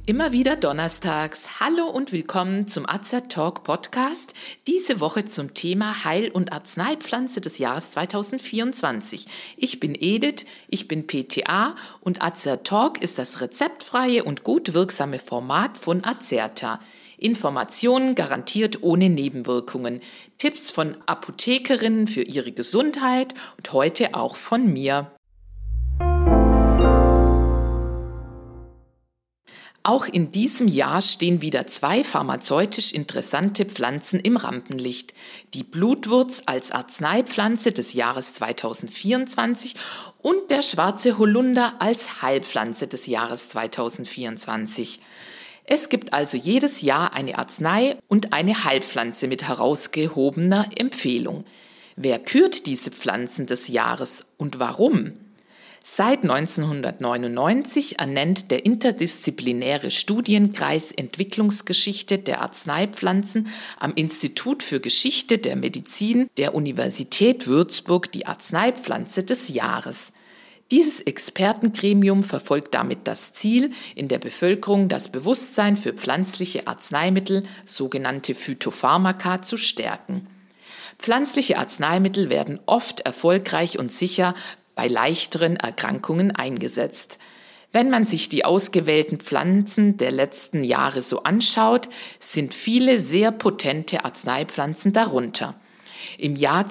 Immer wieder donnerstags. Hallo und willkommen zum AZR-Talk Podcast. Diese Woche zum Thema Heil- und Arzneipflanze des Jahres 2024. Ich bin Edith, ich bin PTA und AZR-Talk ist das rezeptfreie und gut wirksame Format von Azerta. Informationen garantiert ohne Nebenwirkungen. Tipps von Apothekerinnen für ihre Gesundheit und heute auch von mir. Auch in diesem Jahr stehen wieder zwei pharmazeutisch interessante Pflanzen im Rampenlicht. Die Blutwurz als Arzneipflanze des Jahres 2024 und der schwarze Holunder als Heilpflanze des Jahres 2024. Es gibt also jedes Jahr eine Arznei und eine Heilpflanze mit herausgehobener Empfehlung. Wer kürt diese Pflanzen des Jahres und warum? Seit 1999 ernennt der interdisziplinäre Studienkreis Entwicklungsgeschichte der Arzneipflanzen am Institut für Geschichte der Medizin der Universität Würzburg die Arzneipflanze des Jahres. Dieses Expertengremium verfolgt damit das Ziel, in der Bevölkerung das Bewusstsein für pflanzliche Arzneimittel, sogenannte Phytopharmaka, zu stärken. Pflanzliche Arzneimittel werden oft erfolgreich und sicher bei leichteren Erkrankungen eingesetzt. Wenn man sich die ausgewählten Pflanzen der letzten Jahre so anschaut, sind viele sehr potente Arzneipflanzen darunter. Im Jahr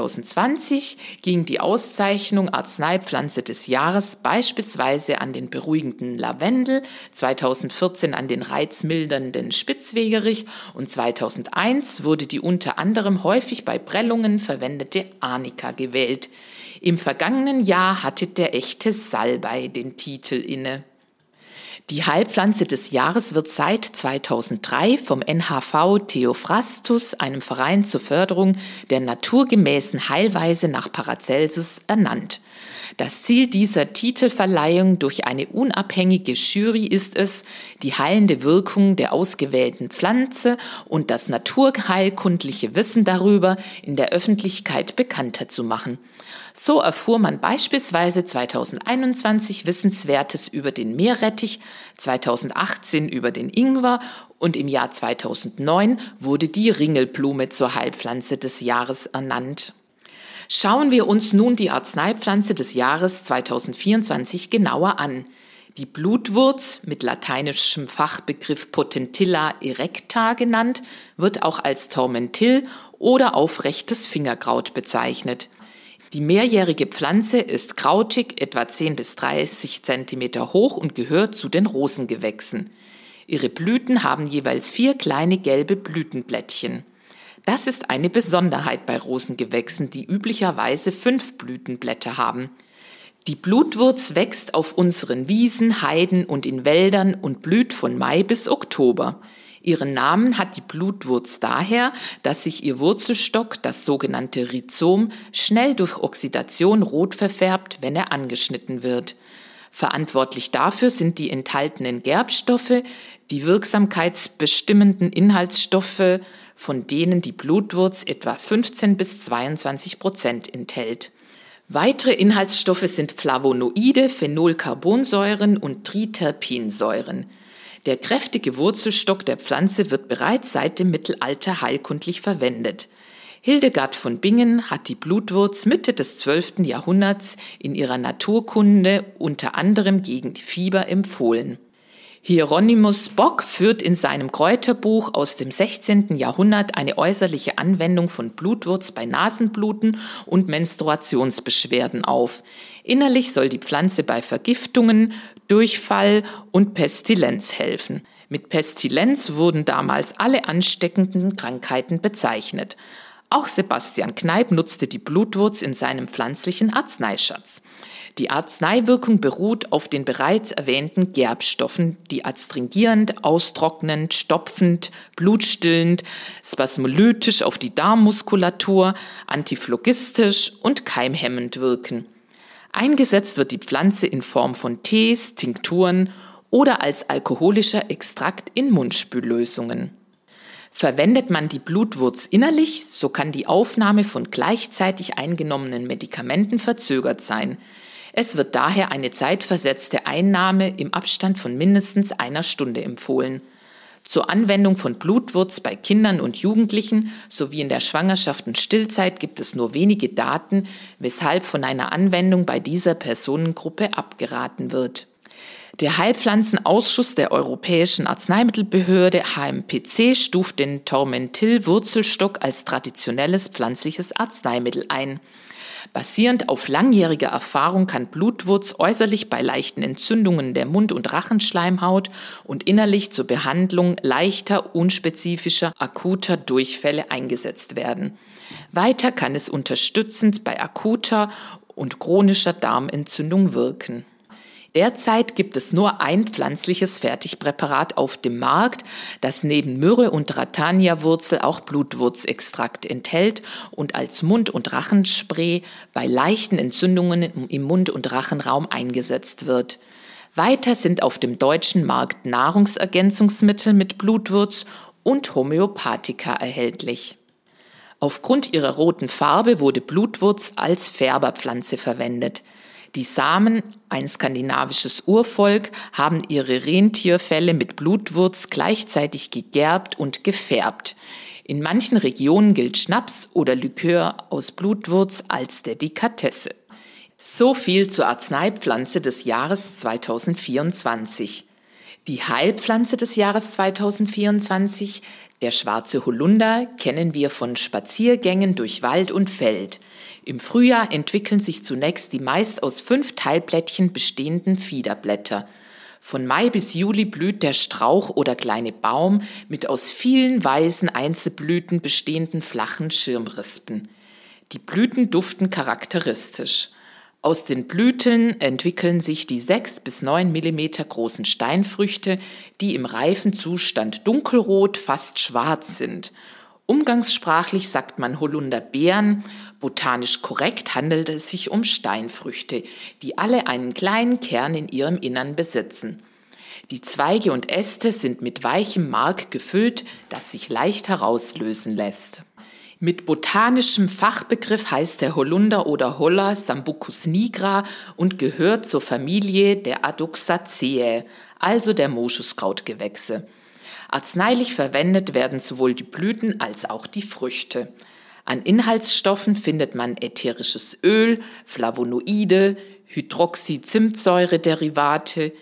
2020 ging die Auszeichnung Arzneipflanze des Jahres beispielsweise an den beruhigenden Lavendel, 2014 an den reizmildernden Spitzwegerich und 2001 wurde die unter anderem häufig bei Prellungen verwendete Arnika gewählt. Im vergangenen Jahr hatte der echte Salbei den Titel inne. Die Heilpflanze des Jahres wird seit 2003 vom NHV Theophrastus, einem Verein zur Förderung der naturgemäßen Heilweise nach Paracelsus, ernannt. Das Ziel dieser Titelverleihung durch eine unabhängige Jury ist es, die heilende Wirkung der ausgewählten Pflanze und das naturheilkundliche Wissen darüber in der Öffentlichkeit bekannter zu machen. So erfuhr man beispielsweise 2021 Wissenswertes über den Meerrettich, 2018 über den Ingwer und im Jahr 2009 wurde die Ringelblume zur Heilpflanze des Jahres ernannt. Schauen wir uns nun die Arzneipflanze des Jahres 2024 genauer an. Die Blutwurz, mit lateinischem Fachbegriff Potentilla erecta genannt, wird auch als Tormentil oder aufrechtes Fingerkraut bezeichnet. Die mehrjährige Pflanze ist krautig, etwa 10 bis 30 Zentimeter hoch und gehört zu den Rosengewächsen. Ihre Blüten haben jeweils 4 kleine gelbe Blütenblättchen. Das ist eine Besonderheit bei Rosengewächsen, die üblicherweise 5 Blütenblätter haben. Die Blutwurz wächst auf unseren Wiesen, Heiden und in Wäldern und blüht von Mai bis Oktober. Ihren Namen hat die Blutwurz daher, dass sich ihr Wurzelstock, das sogenannte Rhizom, schnell durch Oxidation rot verfärbt, wenn er angeschnitten wird. Verantwortlich dafür sind die enthaltenen Gerbstoffe, die wirksamkeitsbestimmenden Inhaltsstoffe, von denen die Blutwurz etwa 15 bis 22% enthält. Weitere Inhaltsstoffe sind Flavonoide, Phenolcarbonsäuren und Triterpensäuren. Der kräftige Wurzelstock der Pflanze wird bereits seit dem Mittelalter heilkundlich verwendet. Hildegard von Bingen hat die Blutwurz Mitte des 12. Jahrhunderts in ihrer Naturkunde unter anderem gegen Fieber empfohlen. Hieronymus Bock führt in seinem Kräuterbuch aus dem 16. Jahrhundert eine äußerliche Anwendung von Blutwurz bei Nasenbluten und Menstruationsbeschwerden auf. Innerlich soll die Pflanze bei Vergiftungen, Durchfall und Pestilenz helfen. Mit Pestilenz wurden damals alle ansteckenden Krankheiten bezeichnet. Auch Sebastian Kneipp nutzte die Blutwurz in seinem pflanzlichen Arzneischatz. Die Arzneiwirkung beruht auf den bereits erwähnten Gerbstoffen, die astringierend, austrocknend, stopfend, blutstillend, spasmolytisch auf die Darmmuskulatur, antiphlogistisch und keimhemmend wirken. Eingesetzt wird die Pflanze in Form von Tees, Tinkturen oder als alkoholischer Extrakt in Mundspüllösungen. Verwendet man die Blutwurz innerlich, so kann die Aufnahme von gleichzeitig eingenommenen Medikamenten verzögert sein. Es wird daher eine zeitversetzte Einnahme im Abstand von mindestens einer Stunde empfohlen. Zur Anwendung von Blutwurz bei Kindern und Jugendlichen sowie in der Schwangerschaft und Stillzeit gibt es nur wenige Daten, weshalb von einer Anwendung bei dieser Personengruppe abgeraten wird. Der Heilpflanzenausschuss der Europäischen Arzneimittelbehörde HMPC stuft den Tormentil-Wurzelstock als traditionelles pflanzliches Arzneimittel ein. Basierend auf langjähriger Erfahrung kann Blutwurz äußerlich bei leichten Entzündungen der Mund- und Rachenschleimhaut und innerlich zur Behandlung leichter, unspezifischer, akuter Durchfälle eingesetzt werden. Weiter kann es unterstützend bei akuter und chronischer Darmentzündung wirken. Derzeit gibt es nur ein pflanzliches Fertigpräparat auf dem Markt, das neben Myrrhe und Ratania-Wurzel auch Blutwurzextrakt enthält und als Mund- und Rachenspray bei leichten Entzündungen im Mund- und Rachenraum eingesetzt wird. Weiter sind auf dem deutschen Markt Nahrungsergänzungsmittel mit Blutwurz und Homöopathika erhältlich. Aufgrund ihrer roten Farbe wurde Blutwurz als Färberpflanze verwendet. Die Samen, ein skandinavisches Urvolk, haben ihre Rentierfelle mit Blutwurz gleichzeitig gegerbt und gefärbt. In manchen Regionen gilt Schnaps oder Likör aus Blutwurz als Delikatesse. So viel zur Arzneipflanze des Jahres 2024. Die Heilpflanze des Jahres 2024, der schwarze Holunder, kennen wir von Spaziergängen durch Wald und Feld. Im Frühjahr entwickeln sich zunächst die meist aus 5 Teilblättchen bestehenden Fiederblätter. Von Mai bis Juli blüht der Strauch oder kleine Baum mit aus vielen weißen Einzelblüten bestehenden flachen Schirmrispen. Die Blüten duften charakteristisch. Aus den Blüten entwickeln sich die 6 bis 9 Millimeter großen Steinfrüchte, die im reifen Zustand dunkelrot, fast schwarz sind. Umgangssprachlich sagt man Holunderbeeren, botanisch korrekt handelt es sich um Steinfrüchte, die alle einen kleinen Kern in ihrem Innern besitzen. Die Zweige und Äste sind mit weichem Mark gefüllt, das sich leicht herauslösen lässt. Mit botanischem Fachbegriff heißt der Holunder oder Holler Sambucus nigra und gehört zur Familie der Adoxaceae, also der Moschuskrautgewächse. Arzneilich verwendet werden sowohl die Blüten als auch die Früchte. An Inhaltsstoffen findet man ätherisches Öl, Flavonoide, Hydroxyzimtsäure-Derivate,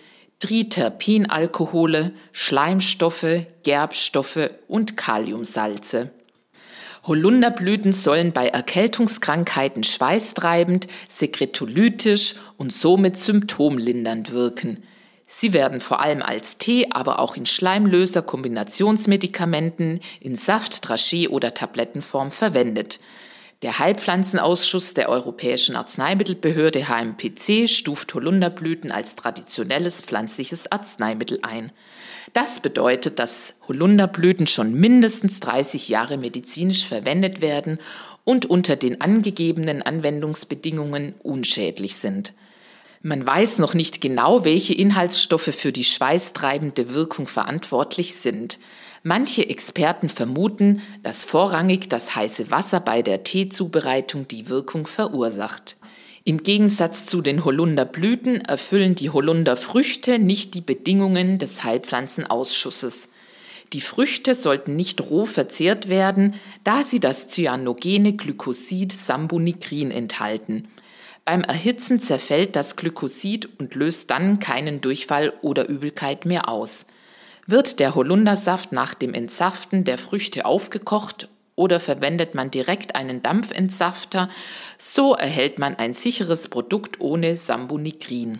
Triterpenalkohole, Schleimstoffe, Gerbstoffe und Kaliumsalze. Holunderblüten sollen bei Erkältungskrankheiten schweißtreibend, sekretolytisch und somit symptomlindernd wirken. Sie werden vor allem als Tee, aber auch in Schleimlöser, Kombinationsmedikamenten, in Saft, Dragé oder Tablettenform verwendet. Der Heilpflanzenausschuss der Europäischen Arzneimittelbehörde HMPC stuft Holunderblüten als traditionelles pflanzliches Arzneimittel ein. Das bedeutet, dass Holunderblüten schon mindestens 30 Jahre medizinisch verwendet werden und unter den angegebenen Anwendungsbedingungen unschädlich sind. Man weiß noch nicht genau, welche Inhaltsstoffe für die schweißtreibende Wirkung verantwortlich sind. Manche Experten vermuten, dass vorrangig das heiße Wasser bei der Teezubereitung die Wirkung verursacht. Im Gegensatz zu den Holunderblüten erfüllen die Holunderfrüchte nicht die Bedingungen des Heilpflanzenausschusses. Die Früchte sollten nicht roh verzehrt werden, da sie das cyanogene Glycosid Sambunicrin enthalten. Beim Erhitzen zerfällt das Glycosid und löst dann keinen Durchfall oder Übelkeit mehr aus. Wird der Holundersaft nach dem Entsaften der Früchte aufgekocht oder verwendet man direkt einen Dampfentsafter, so erhält man ein sicheres Produkt ohne Sambunicrin.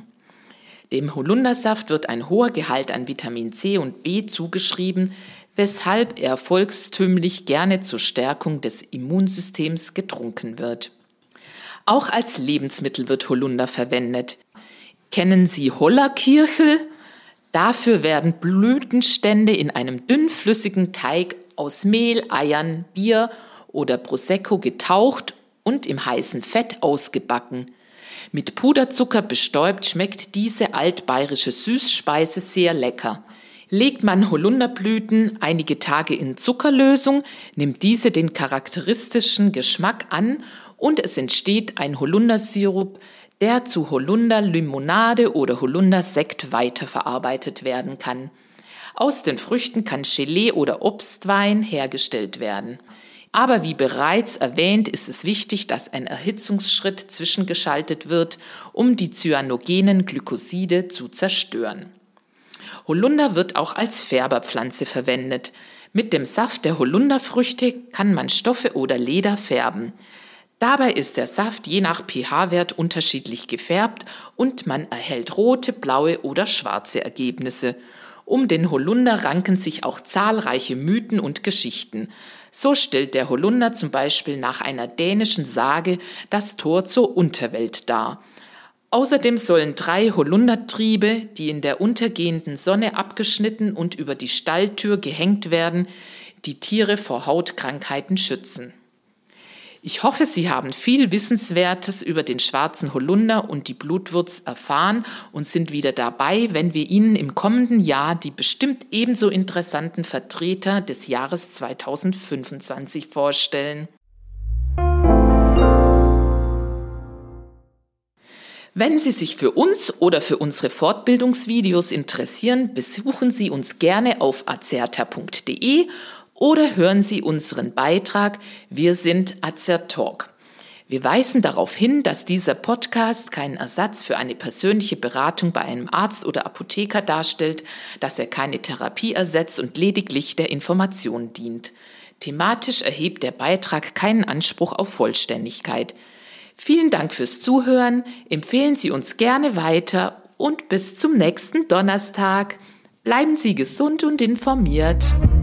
Dem Holundersaft wird ein hoher Gehalt an Vitamin C und B zugeschrieben, weshalb er volkstümlich gerne zur Stärkung des Immunsystems getrunken wird. Auch als Lebensmittel wird Holunder verwendet. Kennen Sie Hollerkirchel? Dafür werden Blütenstände in einem dünnflüssigen Teig aus Mehl, Eiern, Bier oder Prosecco getaucht und im heißen Fett ausgebacken. Mit Puderzucker bestäubt schmeckt diese altbayerische Süßspeise sehr lecker. Legt man Holunderblüten einige Tage in Zuckerlösung, nimmt diese den charakteristischen Geschmack an und es entsteht ein Holundersirup, der zu Holunder-Limonade oder Holunder-Sekt weiterverarbeitet werden kann. Aus den Früchten kann Gelee oder Obstwein hergestellt werden. Aber wie bereits erwähnt, ist es wichtig, dass ein Erhitzungsschritt zwischengeschaltet wird, um die cyanogenen Glykoside zu zerstören. Holunder wird auch als Färberpflanze verwendet. Mit dem Saft der Holunderfrüchte kann man Stoffe oder Leder färben. Dabei ist der Saft je nach pH-Wert unterschiedlich gefärbt und man erhält rote, blaue oder schwarze Ergebnisse. Um den Holunder ranken sich auch zahlreiche Mythen und Geschichten. So stellt der Holunder zum Beispiel nach einer dänischen Sage das Tor zur Unterwelt dar. Außerdem sollen 3 Holundertriebe, die in der untergehenden Sonne abgeschnitten und über die Stalltür gehängt werden, die Tiere vor Hautkrankheiten schützen. Ich hoffe, Sie haben viel Wissenswertes über den schwarzen Holunder und die Blutwurz erfahren und sind wieder dabei, wenn wir Ihnen im kommenden Jahr die bestimmt ebenso interessanten Vertreter des Jahres 2025 vorstellen. Wenn Sie sich für uns oder für unsere Fortbildungsvideos interessieren, besuchen Sie uns gerne auf azerta.de oder hören Sie unseren Beitrag Wir sind Azertalk. Wir weisen darauf hin, dass dieser Podcast keinen Ersatz für eine persönliche Beratung bei einem Arzt oder Apotheker darstellt, dass er keine Therapie ersetzt und lediglich der Information dient. Thematisch erhebt der Beitrag keinen Anspruch auf Vollständigkeit. Vielen Dank fürs Zuhören, empfehlen Sie uns gerne weiter und bis zum nächsten Donnerstag. Bleiben Sie gesund und informiert.